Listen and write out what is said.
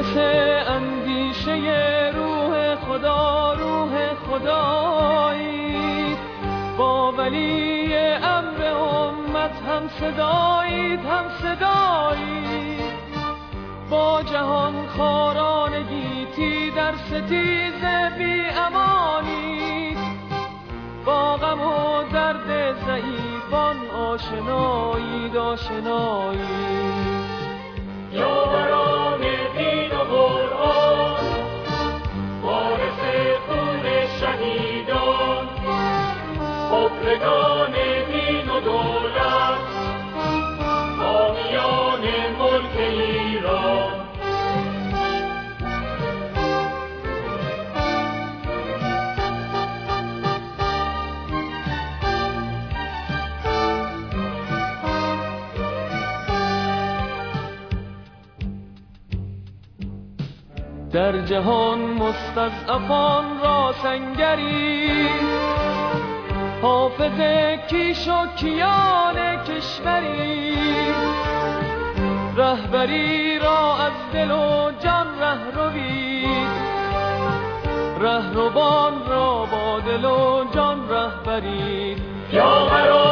شمس اندیشه روح خدا، روح خدایید. با ولی امر امت هم صدایید، هم صدایید. با جهان خاران گیتی در ستیز بی امانید. با غم و درد ضعیفان آشنایید، آشنایید. یاوران دین و قرآن، وارث خون شهیدان، خبرگان دین و دولت، حامیان ملک ایران. در جهان مستضعفان را سنگری، حافظ کیش و کیان کشوری. رهبری را از دل و جان رهروید، رهروان را با دل و جان رهبرید. یاوران